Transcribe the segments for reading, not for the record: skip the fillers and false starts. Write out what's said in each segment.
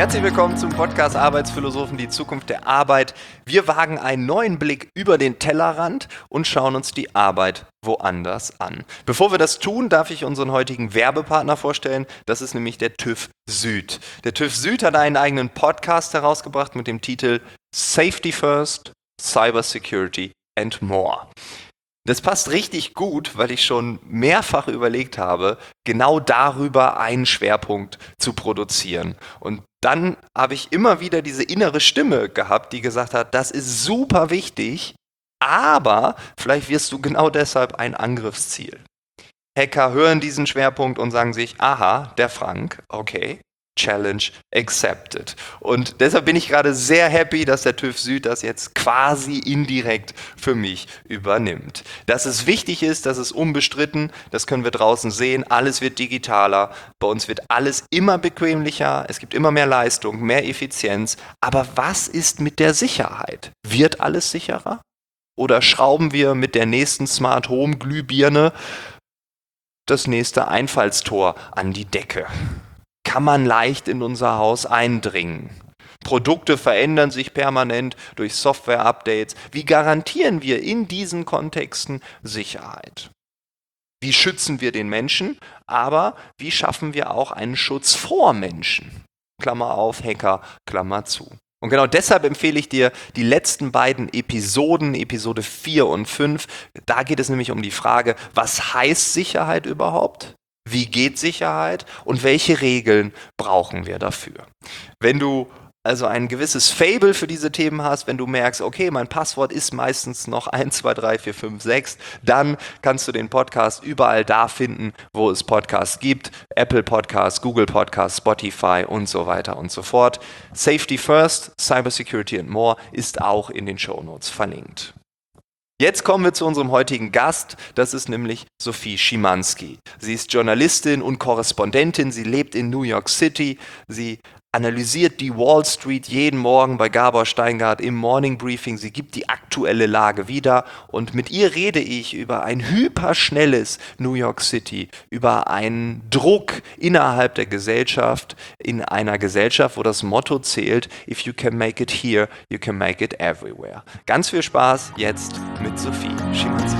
Herzlich willkommen zum Podcast Arbeitsphilosophen, die Zukunft der Arbeit. Wir wagen einen neuen Blick über den Tellerrand und schauen uns die Arbeit woanders an. Bevor wir das tun, darf ich unseren heutigen Werbepartner vorstellen. Das ist nämlich der TÜV Süd. Der TÜV Süd hat einen eigenen Podcast herausgebracht mit dem Titel Safety First, Cybersecurity and More. Das passt richtig gut, weil ich schon mehrfach überlegt habe, genau darüber einen Schwerpunkt zu produzieren. Und dann habe ich immer wieder diese innere Stimme gehabt, die gesagt hat, das ist super wichtig, aber vielleicht wirst du genau deshalb ein Angriffsziel. Hacker hören diesen Schwerpunkt und sagen sich, aha, der Frank, okay. Challenge accepted. Und deshalb bin ich gerade sehr happy, dass der TÜV Süd das jetzt quasi indirekt für mich übernimmt. Dass es wichtig ist, das ist unbestritten, das können wir draußen sehen, alles wird digitaler, bei uns wird alles immer bequemlicher, es gibt immer mehr Leistung, mehr Effizienz, aber was ist mit der Sicherheit? Wird alles sicherer? Oder schrauben wir mit der nächsten Smart Home Glühbirne das nächste Einfallstor an die Decke? Kann man leicht in unser Haus eindringen. Produkte verändern sich permanent durch Software-Updates. Wie garantieren wir in diesen Kontexten Sicherheit? Wie schützen wir den Menschen, aber wie schaffen wir auch einen Schutz vor Menschen? Klammer auf, Hacker, Klammer zu. Und genau deshalb empfehle ich dir die letzten beiden Episoden, Episode 4 und 5. Da geht es nämlich um die Frage, was heißt Sicherheit überhaupt? Wie geht Sicherheit und welche Regeln brauchen wir dafür? Wenn du also ein gewisses Faible für diese Themen hast, wenn du merkst, okay, mein Passwort ist meistens noch 1, 2, 3, 4, 5, 6, dann kannst du den Podcast überall da finden, wo es Podcasts gibt. Apple Podcasts, Google Podcasts, Spotify und so weiter und so fort. Safety First, Cybersecurity and More ist auch in den Shownotes verlinkt. Jetzt kommen wir zu unserem heutigen Gast, das ist nämlich Sophie Schimanski. Sie ist Journalistin und Korrespondentin, sie lebt in New York City, sie analysiert die Wall Street jeden Morgen bei Gabor Steingart im Morning Briefing, sie gibt die aktuelle Lage wieder und mit ihr rede ich über ein hyperschnelles New York City, über einen Druck innerhalb der Gesellschaft, in einer Gesellschaft, wo das Motto zählt, if you can make it here, you can make it everywhere. Ganz viel Spaß jetzt mit Sophie Schimanski.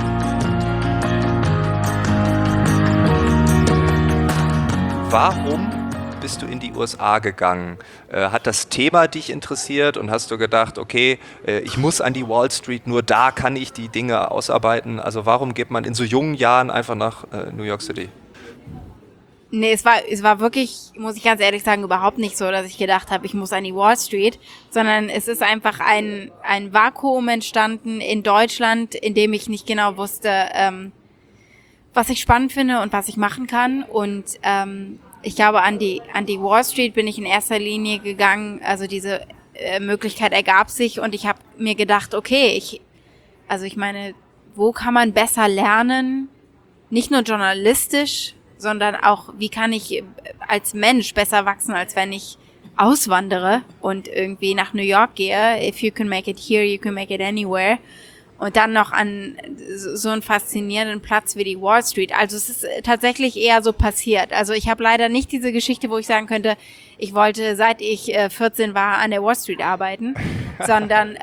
Warum bist du in die USA gegangen? Hat das Thema dich interessiert und hast du gedacht, okay, ich muss an die Wall Street, nur da kann ich die Dinge ausarbeiten? Also warum geht man in so jungen Jahren einfach nach New York City? Nee, es war wirklich, muss ich ganz ehrlich sagen, überhaupt nicht so, dass ich gedacht habe, ich muss an die Wall Street, sondern es ist einfach ein Vakuum entstanden in Deutschland, in dem ich nicht genau wusste, was ich spannend finde und was ich machen kann. Und ich glaube, an die Wall Street bin ich in erster Linie gegangen, also diese Möglichkeit ergab sich und ich habe mir gedacht, okay, ich meine, wo kann man besser lernen, nicht nur journalistisch, sondern auch, wie kann ich als Mensch besser wachsen, als wenn ich auswandere und irgendwie nach New York gehe. If you can make it here, you can make it anywhere. Und dann noch an so einen faszinierenden Platz wie die Wall Street. Also es ist tatsächlich eher so passiert. Also ich habe leider nicht diese Geschichte, wo ich sagen könnte, ich wollte, seit ich 14 war, an der Wall Street arbeiten, sondern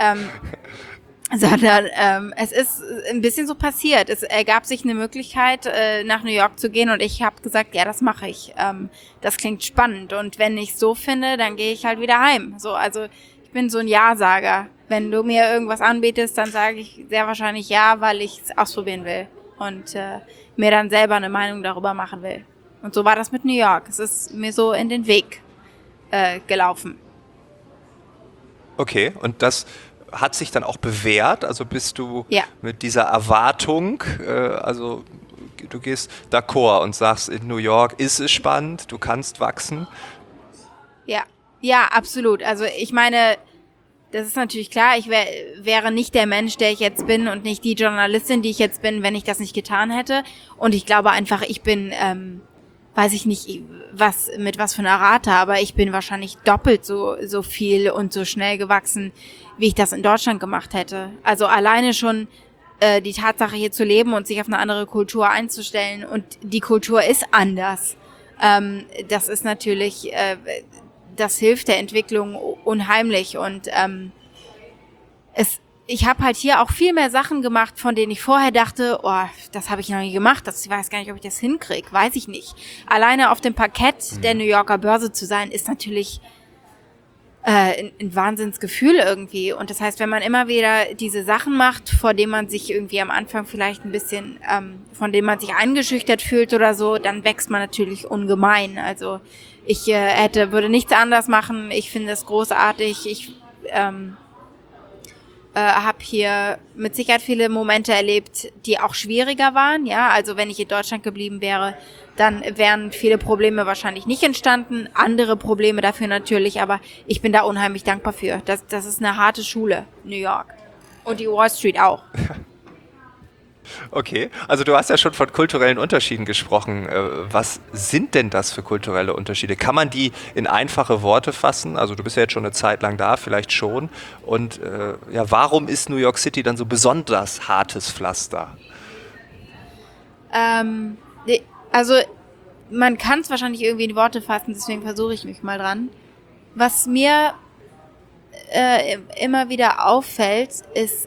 es ist ein bisschen so passiert. Es ergab sich eine Möglichkeit, nach New York zu gehen und ich habe gesagt, ja, das mache ich. Das klingt spannend und wenn ich so finde, dann gehe ich halt wieder heim. So, also ich bin so ein Ja-Sager. Wenn du mir irgendwas anbietest, dann sage ich sehr wahrscheinlich ja, weil ich es ausprobieren will und mir dann selber eine Meinung darüber machen will. Und so war das mit New York. Es ist mir so in den Weg gelaufen. Okay, und das hat sich dann auch bewährt? Also bist du Ja. mit dieser Erwartung, also du gehst d'accord und sagst, in New York ist es spannend, du kannst wachsen? Ja, absolut. Also ich meine, das ist natürlich klar, ich wäre nicht der Mensch, der ich jetzt bin und nicht die Journalistin, die ich jetzt bin, wenn ich das nicht getan hätte. Und ich glaube einfach, ich bin, weiß ich nicht, mit was für einer Rate, aber ich bin wahrscheinlich doppelt so viel und so schnell gewachsen, wie ich das in Deutschland gemacht hätte. Also alleine schon die Tatsache, hier zu leben und sich auf eine andere Kultur einzustellen. Und die Kultur ist anders. Das ist natürlich das hilft der Entwicklung unheimlich. Und ich habe halt hier auch viel mehr Sachen gemacht, von denen ich vorher dachte, oh, das habe ich noch nie gemacht, ich weiß gar nicht, ob ich das hinkriege, weiß ich nicht. Alleine auf dem Parkett der New Yorker Börse zu sein, ist natürlich ein Wahnsinnsgefühl irgendwie. Und das heißt, wenn man immer wieder diese Sachen macht, vor denen man sich irgendwie am Anfang vielleicht ein bisschen, von denen man sich eingeschüchtert fühlt oder so, dann wächst man natürlich ungemein. Also ich würde nichts anders machen. Ich finde es großartig. Ich habe hier mit Sicherheit viele Momente erlebt, die auch schwieriger waren. Ja, also wenn ich in Deutschland geblieben wäre, dann wären viele Probleme wahrscheinlich nicht entstanden. Andere Probleme dafür natürlich, aber ich bin da unheimlich dankbar für. Das ist eine harte Schule, New York. Und die Wall Street auch. Okay, also du hast ja schon von kulturellen Unterschieden gesprochen. Was sind denn das für kulturelle Unterschiede? Kann man die in einfache Worte fassen? Also du bist ja jetzt schon eine Zeit lang da, vielleicht schon. Und warum ist New York City dann so besonders hartes Pflaster? Also man kann es wahrscheinlich irgendwie in Worte fassen, deswegen versuche ich mich mal dran. Was mir immer wieder auffällt, ist,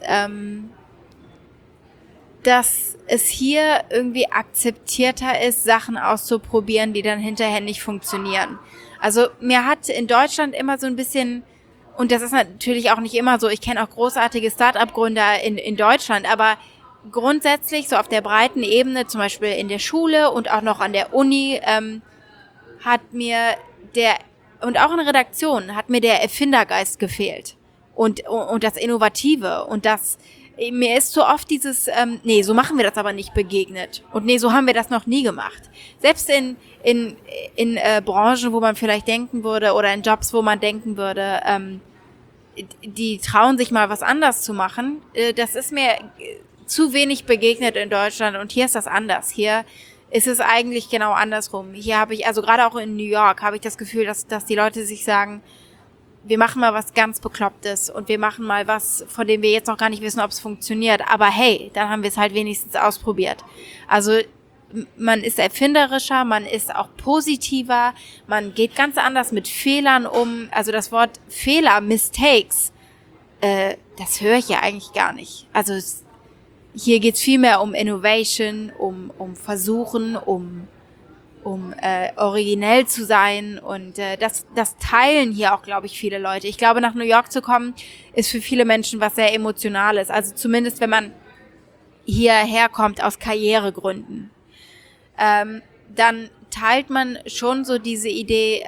dass es hier irgendwie akzeptierter ist, Sachen auszuprobieren, die dann hinterher nicht funktionieren. Also mir hat in Deutschland immer so ein bisschen, und das ist natürlich auch nicht immer so, ich kenne auch großartige Start-up-Gründer in Deutschland, aber grundsätzlich so auf der breiten Ebene, zum Beispiel in der Schule und auch noch an der Uni, hat mir und auch in Redaktionen, hat mir der Erfindergeist gefehlt. Und das Innovative und das, mir ist so oft dieses, nee, so machen wir das aber nicht begegnet. Und nee, so haben wir das noch nie gemacht. Selbst in Branchen, wo man vielleicht denken würde, oder in Jobs, wo man denken würde, die trauen sich mal was anders zu machen, das ist mir zu wenig begegnet in Deutschland und hier ist das anders. Hier ist es eigentlich genau andersrum. Hier habe ich, also gerade auch in New York, habe ich das Gefühl, dass die Leute sich sagen, wir machen mal was ganz Beklopptes und wir machen mal was, von dem wir jetzt noch gar nicht wissen, ob es funktioniert. Aber hey, dann haben wir es halt wenigstens ausprobiert. Also man ist erfinderischer, man ist auch positiver, man geht ganz anders mit Fehlern um. Also das Wort Fehler, Mistakes, das höre ich ja eigentlich gar nicht. Also hier geht's viel mehr um Innovation, um Versuchen, um originell zu sein und das teilen hier auch, glaube ich, viele Leute. Ich glaube, nach New York zu kommen, ist für viele Menschen was sehr Emotionales. Also zumindest, wenn man hierher kommt aus Karrieregründen. Dann teilt man schon so diese Idee,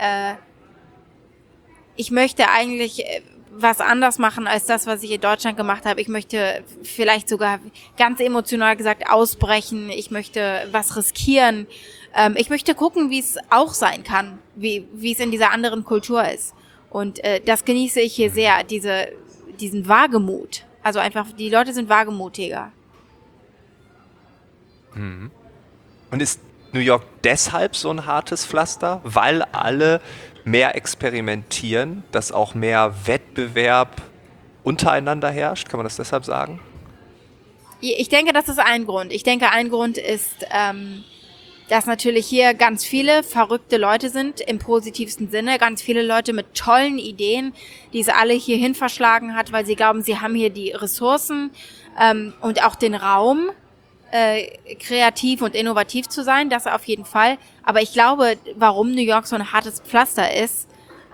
ich möchte eigentlich was anders machen als das, was ich in Deutschland gemacht habe. Ich möchte vielleicht sogar ganz emotional gesagt ausbrechen. Ich möchte was riskieren. Ich möchte gucken, wie es auch sein kann, wie es in dieser anderen Kultur ist. Und das genieße ich hier sehr, diesen Wagemut. Also einfach, die Leute sind wagemutiger. Mhm. Und ist New York deshalb so ein hartes Pflaster, weil alle mehr experimentieren, dass auch mehr Wettbewerb untereinander herrscht? Kann man das deshalb sagen? Ich denke, das ist ein Grund. Ich denke, ein Grund ist, dass natürlich hier ganz viele verrückte Leute sind, im positivsten Sinne. Ganz viele Leute mit tollen Ideen, die sie alle hierhin verschlagen hat, weil sie glauben, sie haben hier die Ressourcen und auch den Raum, kreativ und innovativ zu sein, das auf jeden Fall. Aber ich glaube, warum New York so ein hartes Pflaster ist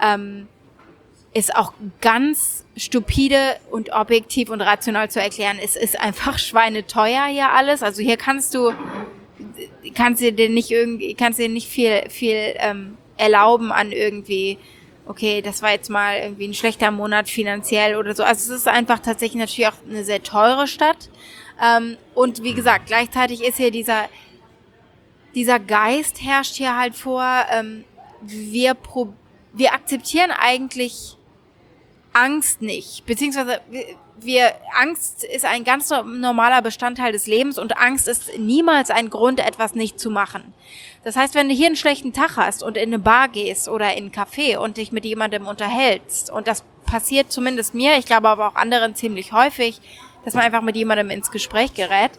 auch ganz stupide und objektiv und rational zu erklären. Es ist einfach schweineteuer hier alles. Also hier kannst dir nicht viel erlauben an irgendwie, okay, das war jetzt mal irgendwie ein schlechter Monat finanziell oder so. Also es ist einfach tatsächlich natürlich auch eine sehr teure Stadt. Und wie gesagt, gleichzeitig ist hier dieser Geist herrscht hier halt vor, wir akzeptieren eigentlich Angst nicht, beziehungsweise Angst ist ein ganz normaler Bestandteil des Lebens und Angst ist niemals ein Grund, etwas nicht zu machen. Das heißt, wenn du hier einen schlechten Tag hast und in eine Bar gehst oder in ein Café und dich mit jemandem unterhältst, und das passiert zumindest mir, ich glaube aber auch anderen ziemlich häufig, dass man einfach mit jemandem ins Gespräch gerät,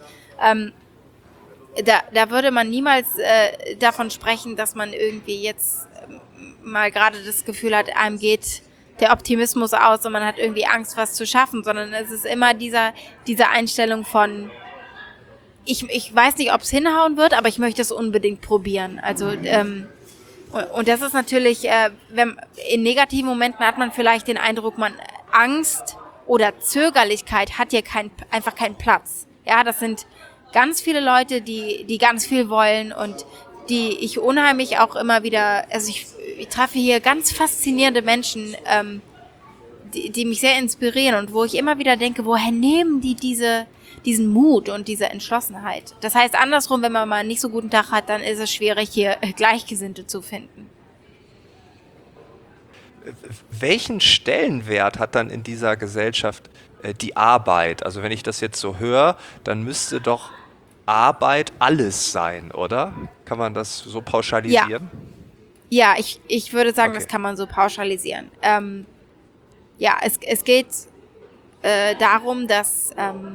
da würde man niemals davon sprechen, dass man irgendwie jetzt mal gerade das Gefühl hat, einem geht der Optimismus aus und man hat irgendwie Angst, was zu schaffen, sondern es ist immer diese Einstellung von, ich weiß nicht, ob es hinhauen wird, aber ich möchte es unbedingt probieren. Also und das ist natürlich, wenn in negativen Momenten hat man vielleicht den Eindruck, man Angst oder Zögerlichkeit hat hier einfach keinen Platz. Ja, das sind ganz viele Leute, die ganz viel wollen und die ich unheimlich auch immer wieder, also ich treffe hier ganz faszinierende Menschen, die mich sehr inspirieren und wo ich immer wieder denke, woher nehmen die diesen Mut und diese Entschlossenheit? Das heißt, andersrum, wenn man mal einen nicht so guten Tag hat, dann ist es schwierig, hier Gleichgesinnte zu finden. Welchen Stellenwert hat dann in dieser Gesellschaft die Arbeit? Also wenn ich das jetzt so höre, dann müsste doch Arbeit alles sein, oder? Kann man das so pauschalisieren? Ja, ich würde sagen, Okay. das kann man so pauschalisieren. Ja, es geht darum, dass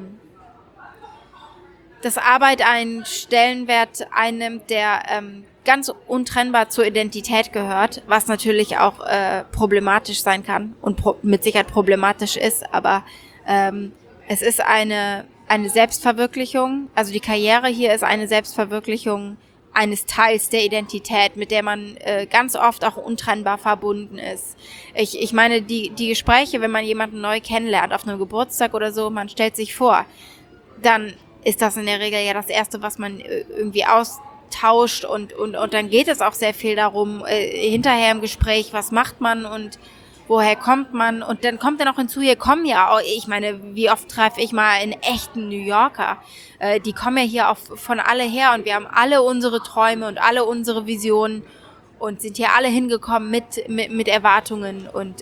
Arbeit einen Stellenwert einnimmt, der ganz untrennbar zur Identität gehört, was natürlich auch problematisch sein kann und mit Sicherheit problematisch ist, aber es ist eine Selbstverwirklichung, also die Karriere hier ist eine Selbstverwirklichung eines Teils der Identität, mit der man ganz oft auch untrennbar verbunden ist. Ich meine, die Gespräche, wenn man jemanden neu kennenlernt, auf einem Geburtstag oder so, man stellt sich vor, dann ist das in der Regel ja das Erste, was man irgendwie austauscht und dann geht es auch sehr viel darum, hinterher im Gespräch, was macht man und woher kommt man? Und dann kommt dann auch hinzu, hier kommen ja auch, ich meine, wie oft treffe ich mal einen echten New Yorker? Die kommen ja hier auch von alle her und wir haben alle unsere Träume und alle unsere Visionen und sind hier alle hingekommen mit Erwartungen und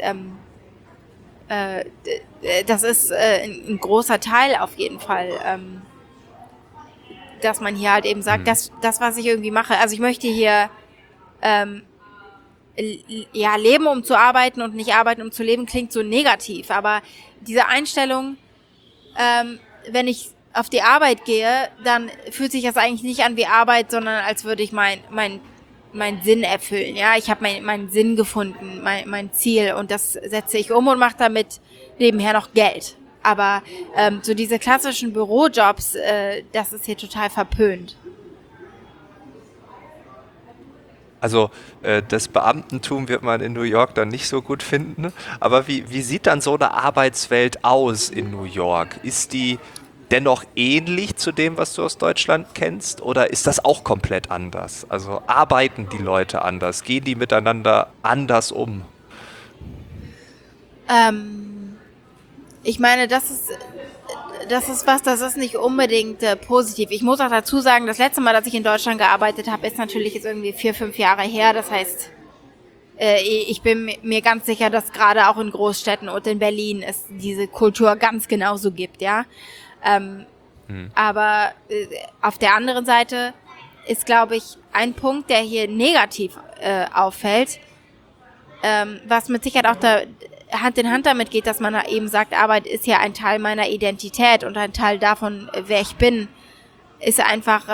das ist ein großer Teil auf jeden Fall, dass man hier halt eben sagt, das, was ich irgendwie mache, also ich möchte hier leben, um zu arbeiten und nicht arbeiten, um zu leben, klingt so negativ. Aber diese Einstellung, wenn ich auf die Arbeit gehe, dann fühlt sich das eigentlich nicht an wie Arbeit, sondern als würde ich meinen Sinn erfüllen. Ja, ich habe meinen Sinn gefunden, mein Ziel und das setze ich um und mache damit nebenher noch Geld. Aber so diese klassischen Bürojobs, das ist hier total verpönt. Also das Beamtentum wird man in New York dann nicht so gut finden. Aber wie sieht dann so eine Arbeitswelt aus in New York? Ist die dennoch ähnlich zu dem, was du aus Deutschland kennst? Oder ist das auch komplett anders? Also arbeiten die Leute anders? Gehen die miteinander anders um? Ich meine, das ist nicht unbedingt positiv. Ich muss auch dazu sagen, das letzte Mal, dass ich in Deutschland gearbeitet habe, ist natürlich jetzt irgendwie 4-5 Jahre her. Das heißt, ich bin mir ganz sicher, dass gerade auch in Großstädten und in Berlin es diese Kultur ganz genauso gibt, ja. Aber auf der anderen Seite ist, glaube ich, ein Punkt, der hier negativ auffällt, was mit Sicherheit auch da Hand in Hand damit geht, dass man eben sagt, Arbeit ist ja ein Teil meiner Identität und ein Teil davon, wer ich bin, ist einfach,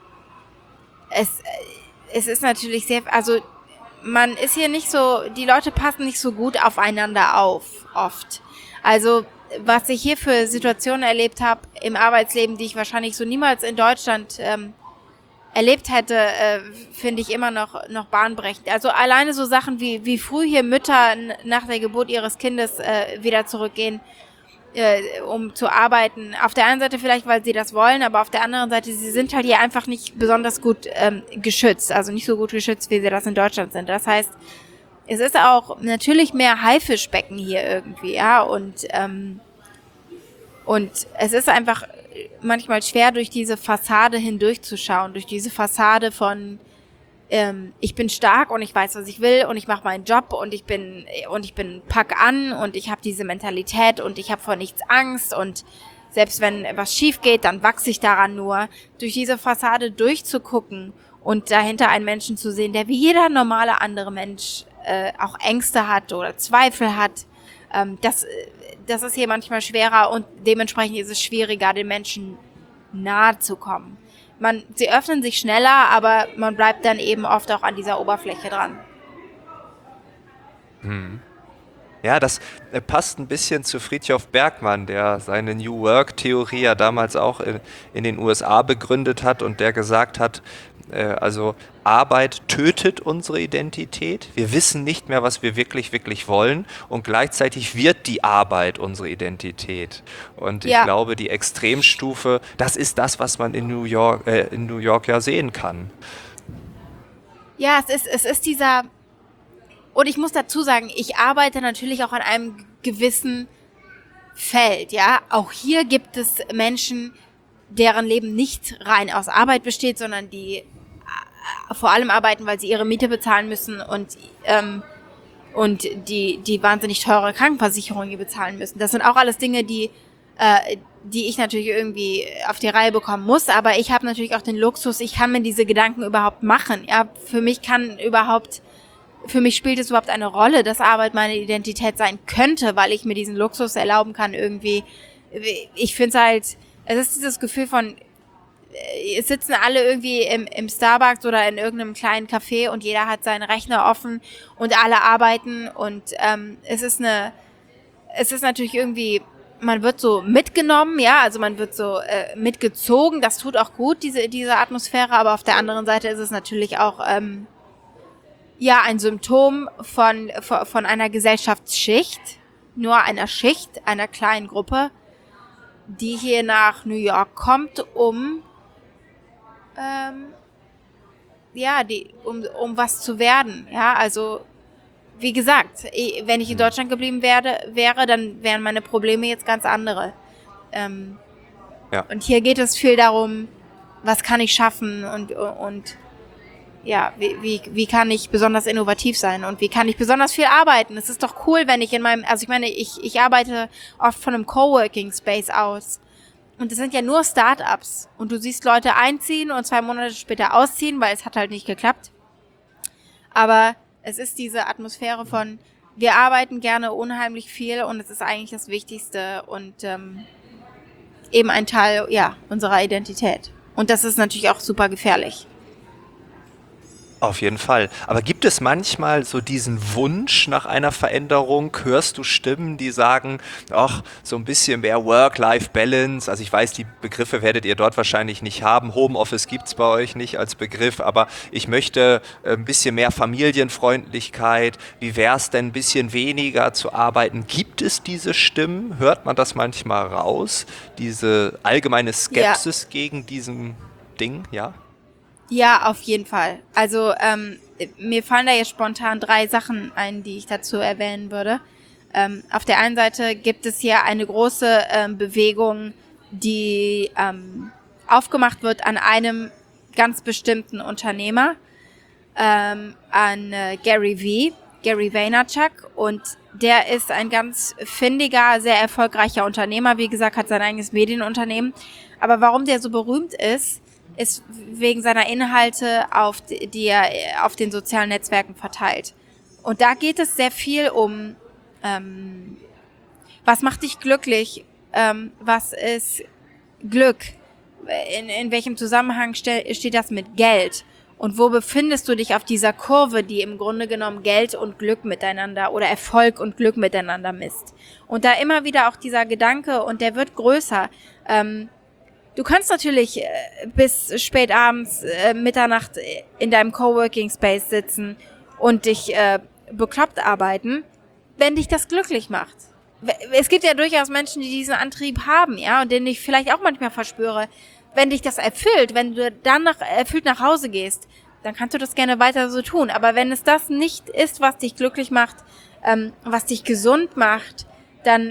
es ist natürlich sehr, also man ist hier nicht so, die Leute passen nicht so gut aufeinander auf, oft. Also was ich hier für Situationen erlebt habe im Arbeitsleben, die ich wahrscheinlich so niemals in Deutschland erlebt hätte, finde ich immer noch bahnbrechend. Also alleine so Sachen wie früh hier Mütter nach der Geburt ihres Kindes wieder zurückgehen, um zu arbeiten. Auf der einen Seite vielleicht, weil sie das wollen, aber auf der anderen Seite, sie sind halt hier einfach nicht besonders gut geschützt, also nicht so gut geschützt, wie sie das in Deutschland sind. Das heißt, es ist auch natürlich mehr Haifischbecken hier irgendwie, ja, und es ist einfach manchmal schwer, durch diese Fassade hindurchzuschauen, durch diese Fassade von ich bin stark und ich weiß, was ich will und ich mache meinen Job und ich bin pack an und ich habe diese Mentalität und ich habe vor nichts Angst und selbst wenn was schief geht, dann wachse ich daran nur. Durch diese Fassade durchzugucken und dahinter einen Menschen zu sehen, der wie jeder normale andere Mensch auch Ängste hat oder Zweifel hat, das ist hier manchmal schwerer und dementsprechend ist es schwieriger, den Menschen nahe zu kommen. Sie öffnen sich schneller, aber man bleibt dann eben oft auch an dieser Oberfläche dran. Ja, das passt ein bisschen zu Frithjof Bergmann, der seine New Work-Theorie ja damals auch in den USA begründet hat und der gesagt hat, also Arbeit tötet unsere Identität. Wir wissen nicht mehr, was wir wirklich, wirklich wollen und gleichzeitig wird die Arbeit unsere Identität. Und ich Ja, glaube, die Extremstufe, das ist das, was man in New York ja sehen kann. ja, es ist dieser, und ich muss dazu sagen, ich arbeite natürlich auch an einem gewissen Feld, ja. Auch hier gibt es Menschen, deren Leben nicht rein aus Arbeit besteht, sondern die vor allem arbeiten, weil sie ihre Miete bezahlen müssen und die wahnsinnig teure Krankenversicherung hier bezahlen müssen. Das sind auch alles Dinge, die ich natürlich irgendwie auf die Reihe bekommen muss, aber ich habe natürlich auch den Luxus, ich kann mir diese Gedanken überhaupt machen. Ja, für mich spielt es überhaupt eine Rolle, dass Arbeit meine Identität sein könnte, weil ich mir diesen Luxus erlauben kann irgendwie. Ich finde es halt, es ist dieses Gefühl von, es sitzen alle irgendwie im Starbucks oder in irgendeinem kleinen Café und jeder hat seinen Rechner offen und alle arbeiten und es ist natürlich irgendwie, man wird so mitgenommen, ja, also man wird so mitgezogen, das tut auch gut, diese Atmosphäre, aber auf der anderen Seite ist es natürlich auch ja ein Symptom von einer Gesellschaftsschicht, nur einer Schicht, einer kleinen Gruppe, die hier nach New York kommt, ja, um was zu werden. Ja, also wie gesagt, wenn ich in Deutschland geblieben wäre, dann wären meine Probleme jetzt ganz andere. Ähm, Ja. und hier geht es viel darum, was kann ich schaffen und ja, wie kann ich besonders innovativ sein und wie kann ich besonders viel arbeiten. Es ist doch cool, wenn ich also ich meine, ich arbeite oft von einem Coworking Space aus. Und es sind ja nur Startups. Und du siehst Leute einziehen und 2 Monate später ausziehen, weil es hat halt nicht geklappt. Aber es ist diese Atmosphäre von, wir arbeiten gerne unheimlich viel und es ist eigentlich das Wichtigste und eben ein Teil, ja, unserer Identität. Und das ist natürlich auch super gefährlich. Auf jeden Fall. Aber gibt es manchmal so diesen Wunsch nach einer Veränderung? Hörst du Stimmen, die sagen, ach, so ein bisschen mehr Work-Life-Balance? Also ich weiß, die Begriffe werdet ihr dort wahrscheinlich nicht haben. Homeoffice gibt es bei euch nicht als Begriff, aber ich möchte ein bisschen mehr Familienfreundlichkeit. Wie wäre es denn, ein bisschen weniger zu arbeiten? Gibt es diese Stimmen? Hört man das manchmal raus? Diese allgemeine Ja, Skepsis gegen diesem Ding, ja? ja, auf jeden Fall. Also mir fallen da jetzt spontan 3 Sachen ein, die ich dazu erwähnen würde. Auf der einen Seite gibt es hier eine große Bewegung, die aufgemacht wird an einem ganz bestimmten Unternehmer, an Gary Vaynerchuk. Und der ist ein ganz findiger, sehr erfolgreicher Unternehmer. Wie gesagt, hat sein eigenes Medienunternehmen. Aber warum der so berühmt ist wegen seiner Inhalte, die er auf den sozialen Netzwerken verteilt. Und da geht es sehr viel um, was macht dich glücklich, was ist Glück, in welchem Zusammenhang steht das mit Geld und wo befindest du dich auf dieser Kurve, die im Grunde genommen Geld und Glück miteinander oder Erfolg und Glück miteinander misst. Und da immer wieder auch dieser Gedanke, und der wird größer, du kannst natürlich bis spät abends, Mitternacht in deinem Coworking Space sitzen und dich bekloppt arbeiten, wenn dich das glücklich macht. Es gibt ja durchaus Menschen, die diesen Antrieb haben, ja, und den ich vielleicht auch manchmal verspüre. Wenn dich das erfüllt, wenn du dann erfüllt nach Hause gehst, dann kannst du das gerne weiter so tun. Aber wenn es das nicht ist, was dich glücklich macht, was dich gesund macht, dann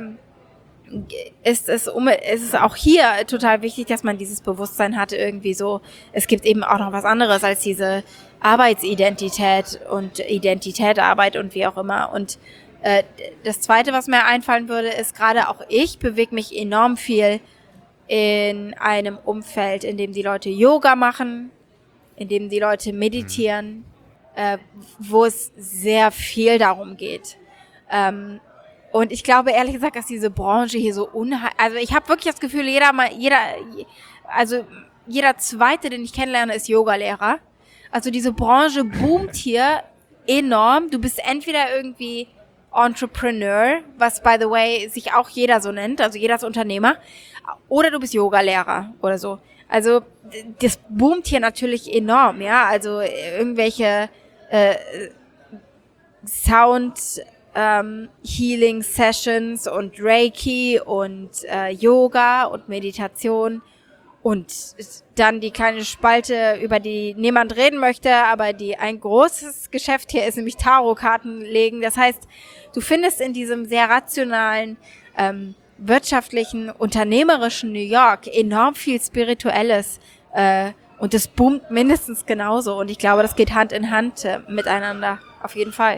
ist es auch hier total wichtig, dass man dieses Bewusstsein hat, irgendwie so, es gibt eben auch noch was anderes als diese Arbeitsidentität und Identität, Arbeit und wie auch immer. Und das Zweite, was mir einfallen würde, ist, gerade auch ich bewege mich enorm viel in einem Umfeld, in dem die Leute Yoga machen, in dem die Leute meditieren, wo es sehr viel darum geht. Und ich glaube ehrlich gesagt, dass diese Branche hier so also ich habe wirklich das Gefühl, jeder Zweite, den ich kennenlerne, ist Yogalehrer. Also diese Branche boomt hier enorm. Du bist entweder irgendwie Entrepreneur, was by the way sich auch jeder so nennt, also jeder ist Unternehmer, oder du bist Yogalehrer oder so. Also das boomt hier natürlich enorm, ja, also irgendwelche Sound Healing Sessions und Reiki und Yoga und Meditation und dann die kleine Spalte, über die niemand reden möchte, aber die ein großes Geschäft hier ist, nämlich Tarotkarten legen. Das heißt, du findest in diesem sehr rationalen, wirtschaftlichen, unternehmerischen New York enorm viel Spirituelles und das boomt mindestens genauso. Und ich glaube, das geht Hand in Hand miteinander, auf jeden Fall.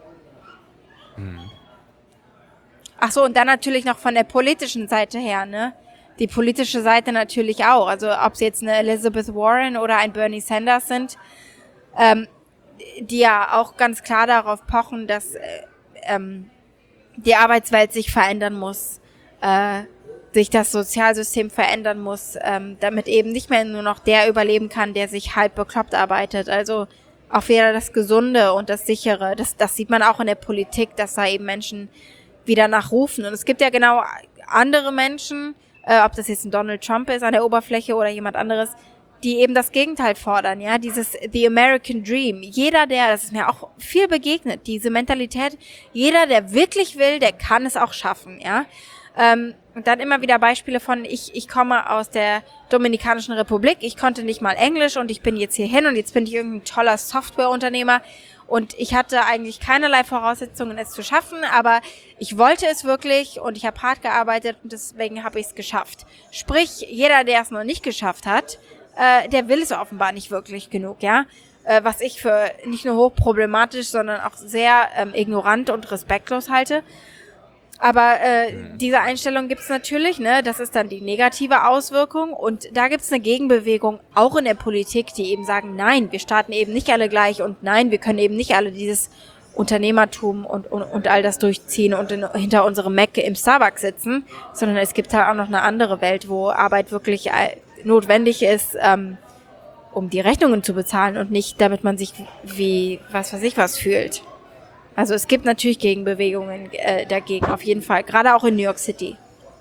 Ach so, und dann natürlich noch von der politischen Seite her, ne? Die politische Seite natürlich auch. Also ob es jetzt eine Elizabeth Warren oder ein Bernie Sanders sind, die ja auch ganz klar darauf pochen, dass die Arbeitswelt sich verändern muss, sich das Sozialsystem verändern muss, damit eben nicht mehr nur noch der überleben kann, der sich halb bekloppt arbeitet. Also auch wieder das Gesunde und das Sichere. Das sieht man auch in der Politik, dass da eben Menschen wieder nachrufen. Und es gibt ja genau andere Menschen, ob das jetzt ein Donald Trump ist an der Oberfläche oder jemand anderes, die eben das Gegenteil fordern, ja, dieses The American Dream. Jeder, das ist mir auch viel begegnet, diese Mentalität, jeder, der wirklich will, der kann es auch schaffen, ja. Und dann immer wieder Beispiele von, ich komme aus der Dominikanischen Republik, ich konnte nicht mal Englisch und ich bin jetzt hierhin und jetzt bin ich irgendein toller Softwareunternehmer und ich hatte eigentlich keinerlei Voraussetzungen, es zu schaffen, aber ich wollte es wirklich und ich habe hart gearbeitet und deswegen habe ich es geschafft. Sprich, jeder, der es noch nicht geschafft hat, der will es offenbar nicht wirklich genug, ja. Was ich für nicht nur hochproblematisch, sondern auch sehr ignorant und respektlos halte. Aber diese Einstellung gibt's natürlich, ne? Das ist dann die negative Auswirkung und da gibt's eine Gegenbewegung auch in der Politik, die eben sagen, nein, wir starten eben nicht alle gleich und nein, wir können eben nicht alle dieses Unternehmertum und all das durchziehen und hinter unserem Mac im Starbucks sitzen, sondern es gibt halt auch noch eine andere Welt, wo Arbeit wirklich notwendig ist, um die Rechnungen zu bezahlen und nicht, damit man sich wie was weiß ich was fühlt. Also es gibt natürlich Gegenbewegungen dagegen, auf jeden Fall, gerade auch in New York City.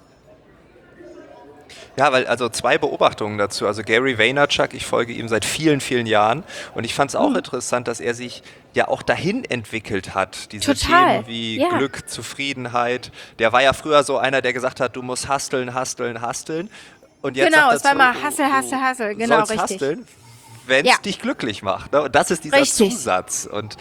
Ja, weil also zwei Beobachtungen dazu. Also Gary Vaynerchuk, ich folge ihm seit vielen, vielen Jahren und ich fand es auch interessant, dass er sich ja auch dahin entwickelt hat. Diese Themen wie Glück, Zufriedenheit. Der war ja früher so einer, der gesagt hat, du musst hustlen, hustlen, hustlen. Und jetzt genau, sagt es war mal Hustle, genau, richtig. Hustlen, wenn es dich glücklich macht. Ne? Und das ist dieser Zusatz. Und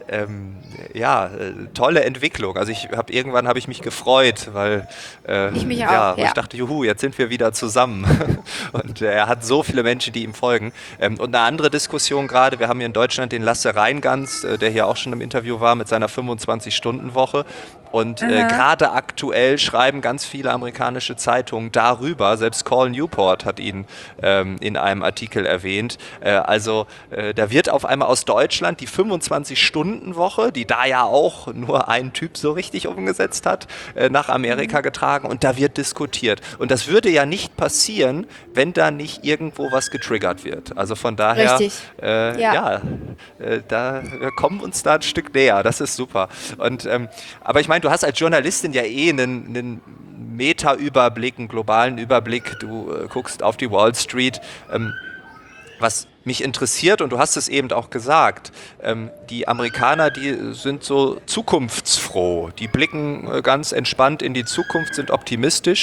tolle Entwicklung. Also irgendwann habe ich mich gefreut, weil ich mich auch, ich dachte, juhu, jetzt sind wir wieder zusammen. Und er hat so viele Menschen, die ihm folgen. Und eine andere Diskussion gerade, wir haben hier in Deutschland den Lasse Reingans, der hier auch schon im Interview war mit seiner 25-Stunden-Woche. Und gerade aktuell schreiben ganz viele amerikanische Zeitungen darüber, selbst Call Newport hat ihn in einem Artikel erwähnt. Da wird auf einmal aus Deutschland die 25-Stunden-Woche, die da ja auch nur ein Typ so richtig umgesetzt hat, nach Amerika getragen und da wird diskutiert. Und das würde ja nicht passieren, wenn da nicht irgendwo was getriggert wird. Also von daher, da kommen uns da ein Stück näher. Das ist super. Und aber ich meine, du hast als Journalistin ja einen Meta-Überblick, einen globalen Überblick. Du guckst auf die Wall Street. Was mich interessiert, und du hast es eben auch gesagt, die Amerikaner, die sind so zukunftsfroh. Die blicken ganz entspannt in die Zukunft, sind optimistisch.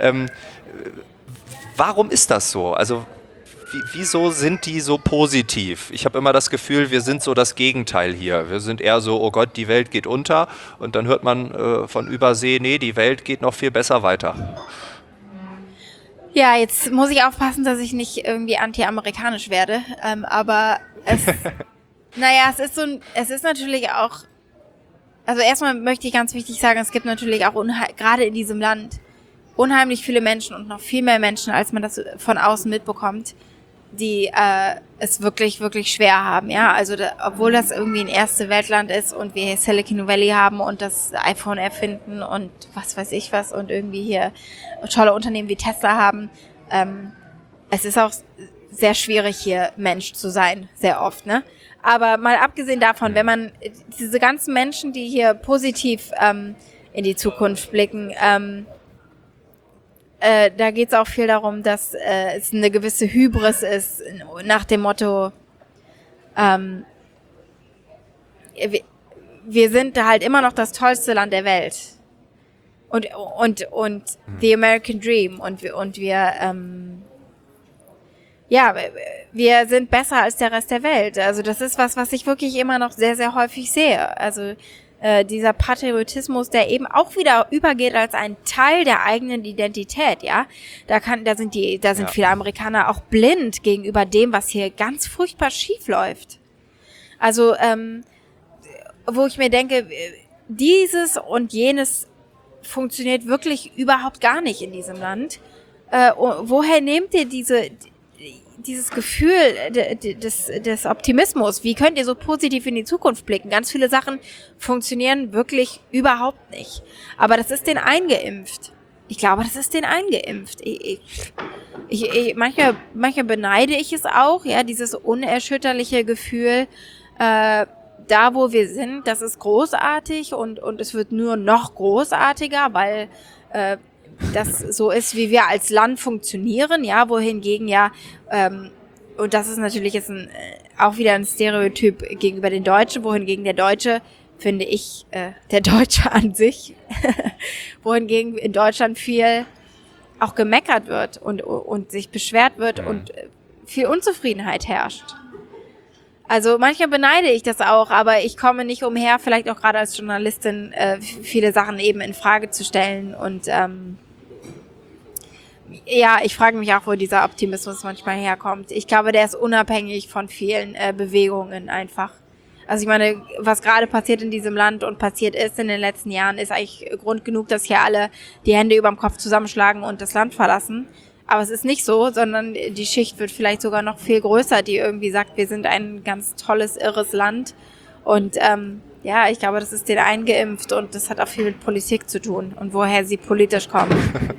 Warum ist das so? Also wieso sind die so positiv? Ich habe immer das Gefühl, wir sind so das Gegenteil hier. Wir sind eher so, oh Gott, die Welt geht unter. Und dann hört man von Übersee, nee, die Welt geht noch viel besser weiter. Ja, jetzt muss ich aufpassen, dass ich nicht irgendwie anti-amerikanisch werde. Aber es ist natürlich auch, also erstmal möchte ich ganz wichtig sagen, es gibt natürlich auch gerade in diesem Land unheimlich viele Menschen und noch viel mehr Menschen, als man das von außen mitbekommt, die es wirklich, wirklich schwer haben, ja. Also obwohl das irgendwie ein erste Weltland ist und wir hier Silicon Valley haben und das iPhone erfinden und was weiß ich was und irgendwie hier tolle Unternehmen wie Tesla haben, es ist auch sehr schwierig hier Mensch zu sein, sehr oft, ne? Aber mal abgesehen davon, wenn man diese ganzen Menschen, die hier positiv in die Zukunft blicken, da geht es auch viel darum, dass es eine gewisse Hybris ist, nach dem Motto, wir sind halt immer noch das tollste Land der Welt. Und the American Dream. Und wir sind besser als der Rest der Welt. Also das ist was ich wirklich immer noch sehr, sehr häufig sehe. Also dieser Patriotismus, der eben auch wieder übergeht als ein Teil der eigenen Identität, ja. Da sind viele Amerikaner auch blind gegenüber dem, was hier ganz furchtbar schief läuft. Also, wo ich mir denke, dieses und jenes funktioniert wirklich überhaupt gar nicht in diesem Land. Woher nehmt ihr dieses Gefühl des Optimismus? Wie könnt ihr so positiv in die Zukunft blicken? Ganz viele Sachen funktionieren wirklich überhaupt nicht. Aber das ist denen eingeimpft. Ich glaube, das ist denen eingeimpft. Manchmal beneide ich es auch, ja, dieses unerschütterliche Gefühl, da wo wir sind, das ist großartig und es wird nur noch großartiger, weil das so ist, wie wir als Land funktionieren, ja, wohingegen und das ist natürlich jetzt auch wieder ein Stereotyp gegenüber den Deutschen, wohingegen der Deutsche, finde ich, der Deutsche an sich, wohingegen in Deutschland viel auch gemeckert wird und sich beschwert wird und viel Unzufriedenheit herrscht. Also manchmal beneide ich das auch, aber ich komme nicht umher, vielleicht auch gerade als Journalistin, viele Sachen eben in Frage zu stellen und ich frage mich auch, wo dieser Optimismus manchmal herkommt. Ich glaube, der ist unabhängig von vielen Bewegungen einfach. Also ich meine, was gerade passiert in diesem Land und passiert ist in den letzten Jahren, ist eigentlich Grund genug, dass hier alle die Hände überm Kopf zusammenschlagen und das Land verlassen. Aber es ist nicht so, sondern die Schicht wird vielleicht sogar noch viel größer, die irgendwie sagt, wir sind ein ganz tolles, irres Land. Und ich glaube, das ist denen eingeimpft und das hat auch viel mit Politik zu tun und woher sie politisch kommen.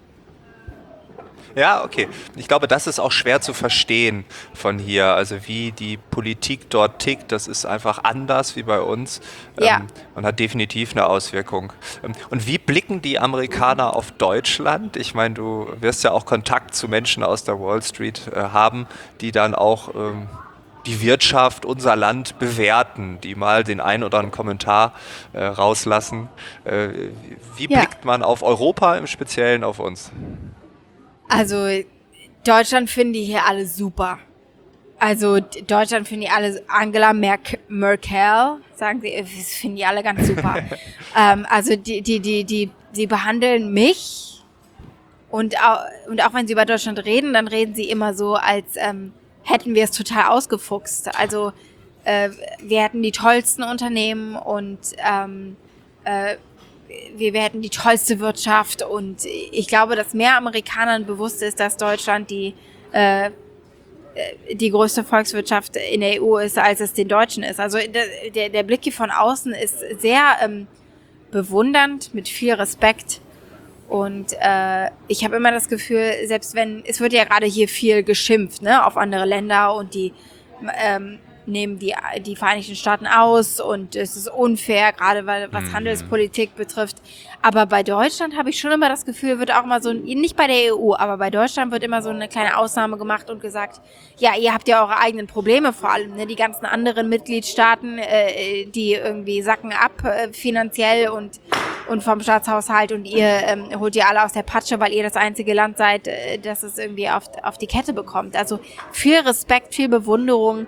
Ja, okay. Ich glaube, das ist auch schwer zu verstehen von hier. Also wie die Politik dort tickt, das ist einfach anders wie bei uns und hat definitiv eine Auswirkung. Und wie blicken die Amerikaner auf Deutschland? Ich meine, du wirst ja auch Kontakt zu Menschen aus der Wall Street haben, die dann auch die Wirtschaft, unser Land bewerten, die mal den einen oder anderen Kommentar rauslassen. Wie blickt man auf Europa, im Speziellen auf uns? Also Deutschland finden die hier alle super. Also Deutschland finden die alle Angela Merkel, sagen sie, das finden die alle ganz super. Also die behandeln mich und auch wenn sie über Deutschland reden, dann reden sie immer so, als hätten wir es total ausgefuchst. Also wir hätten die tollsten Unternehmen und wir hätten die tollste Wirtschaft und ich glaube, dass mehr Amerikanern bewusst ist, dass Deutschland die größte Volkswirtschaft in der EU ist, als es den Deutschen ist. Also der Blick hier von außen ist sehr bewundernd, mit viel Respekt und ich habe immer das Gefühl, selbst wenn, es wird ja gerade hier viel geschimpft, ne, auf andere Länder und die nehmen die Vereinigten Staaten aus und es ist unfair, gerade was Handelspolitik betrifft. Aber bei Deutschland habe ich schon immer das Gefühl, wird auch mal so, nicht bei der EU, aber bei Deutschland wird immer so eine kleine Ausnahme gemacht und gesagt, ja, ihr habt ja eure eigenen Probleme vor allem, ne? Die ganzen anderen Mitgliedstaaten, die irgendwie sacken ab finanziell und vom Staatshaushalt und ihr holt ihr alle aus der Patsche, weil ihr das einzige Land seid, das es irgendwie auf die Kette bekommt. Also viel Respekt, viel Bewunderung.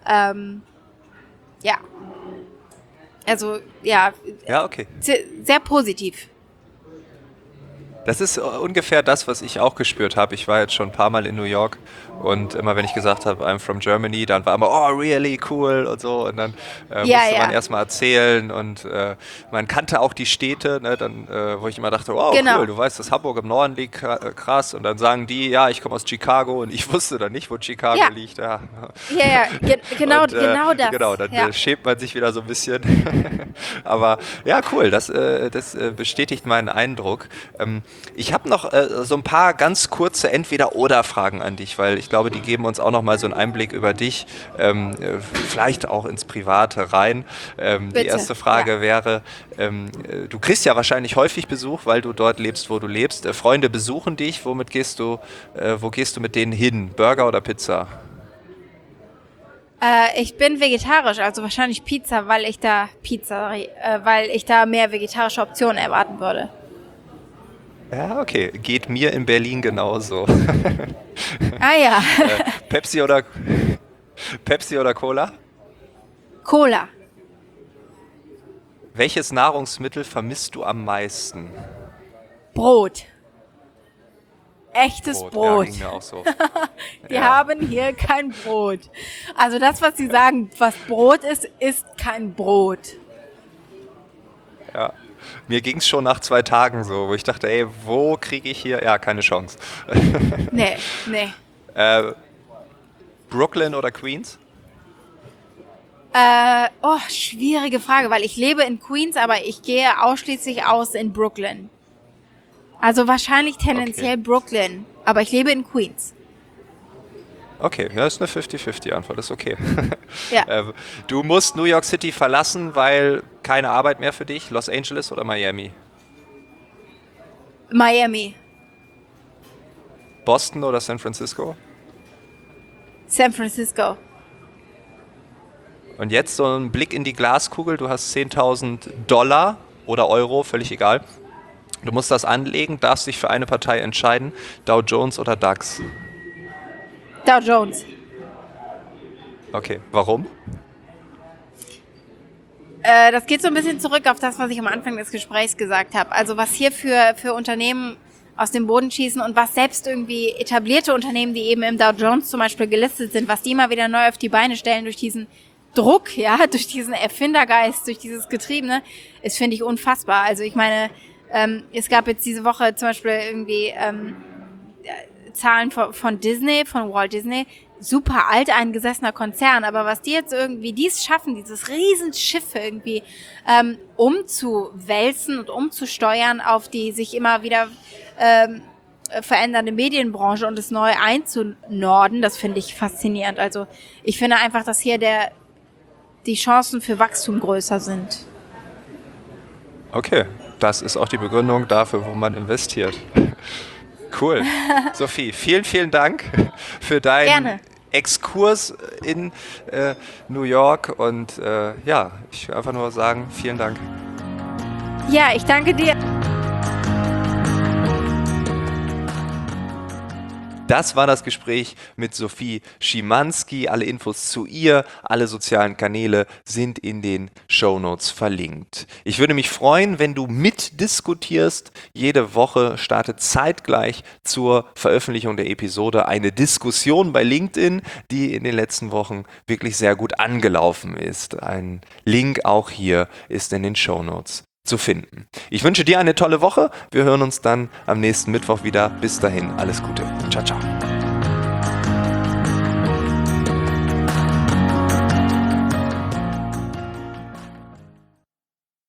Okay. Sehr positiv. Das ist ungefähr das, was ich auch gespürt habe. Ich war jetzt schon ein paar Mal in New York und immer wenn ich gesagt habe, I'm from Germany, dann war immer, oh, really cool und so. Und dann musste man erstmal erzählen und man kannte auch die Städte, ne, dann, wo ich immer dachte, wow, cool, du weißt, dass Hamburg im Norden liegt, krass. Und dann sagen die, ja, ich komme aus Chicago und ich wusste dann nicht, wo Chicago liegt. Genau das. Genau, dann schämt man sich wieder so ein bisschen. Aber ja, cool, das bestätigt meinen Eindruck. Ich habe noch so ein paar ganz kurze Entweder-Oder-Fragen an dich, weil ich glaube, die geben uns auch noch mal so einen Einblick über dich, vielleicht auch ins Private rein. Die Bitte. erste Frage Ja. wäre, du kriegst ja wahrscheinlich häufig Besuch, weil du dort lebst, wo du lebst. Freunde besuchen dich, wo gehst du mit denen hin? Burger oder Pizza? Ich bin vegetarisch, also wahrscheinlich Pizza, weil ich da mehr vegetarische Optionen erwarten würde. Ja, okay. Geht mir in Berlin genauso. Ah ja, Pepsi oder, Pepsi oder Cola? Cola. Welches Nahrungsmittel vermisst du am meisten? Brot. Echtes Ja, Brot. ging mir auch so. Wir Ja. haben hier kein Brot. Also das, was Sie sagen, was Brot ist, ist kein Brot. Ja. Mir ging es schon nach 2 Tagen so, wo ich dachte, ey, wo kriege ich hier? Ja, keine Chance. Nee, nee. Äh, Brooklyn oder Queens? Schwierige Frage, weil ich lebe in Queens, aber ich gehe ausschließlich aus in Brooklyn. Also wahrscheinlich tendenziell Okay. Brooklyn, aber ich lebe in Queens. Okay, ja, ist eine 50-50-Antwort, ist okay. Ja, Du musst New York City verlassen, weil keine Arbeit mehr für dich. Los Angeles oder Miami? Miami, Boston oder San Francisco? San Francisco. Und jetzt so ein Blick in die Glaskugel. Du hast 10.000 Dollar oder Euro, völlig egal. Du musst das anlegen, darfst dich für eine Partei entscheiden. Dow Jones oder DAX? Dow Jones. Okay, warum? Das geht so ein bisschen zurück auf das, was ich am Anfang des Gesprächs gesagt habe. Also was hier für Unternehmen aus dem Boden schießen und was selbst irgendwie etablierte Unternehmen, die eben im Dow Jones zum Beispiel gelistet sind, was die immer wieder neu auf die Beine stellen durch diesen Druck, ja, durch diesen Erfindergeist, durch dieses Getriebene, ist, finde ich, unfassbar. Also ich meine, es gab jetzt diese Woche zum Beispiel irgendwie Zahlen von Disney, von Walt Disney, super alt eingesessener Konzern, aber was die jetzt irgendwie dies schaffen, dieses Riesenschiff irgendwie umzuwälzen und umzusteuern auf die sich immer wieder verändernde Medienbranche und es neu einzunorden, das finde ich faszinierend. Also ich finde einfach, dass hier die Chancen für Wachstum größer sind. Okay, das ist auch die Begründung dafür, wo man investiert. Cool. Sophie, vielen, vielen Dank für deinen Gerne. Exkurs in New York und ja, ich will einfach nur sagen, vielen Dank. Ja, ich danke dir. Das war das Gespräch mit Sophie Schimanski. Alle Infos zu ihr, alle sozialen Kanäle sind in den Shownotes verlinkt. Ich würde mich freuen, wenn du mitdiskutierst. Jede Woche startet zeitgleich zur Veröffentlichung der Episode eine Diskussion bei LinkedIn, die in den letzten Wochen wirklich sehr gut angelaufen ist. Ein Link auch hier ist in den Shownotes zu finden. Ich wünsche dir eine tolle Woche. Wir hören uns dann am nächsten Mittwoch wieder. Bis dahin, alles Gute. Ciao, ciao.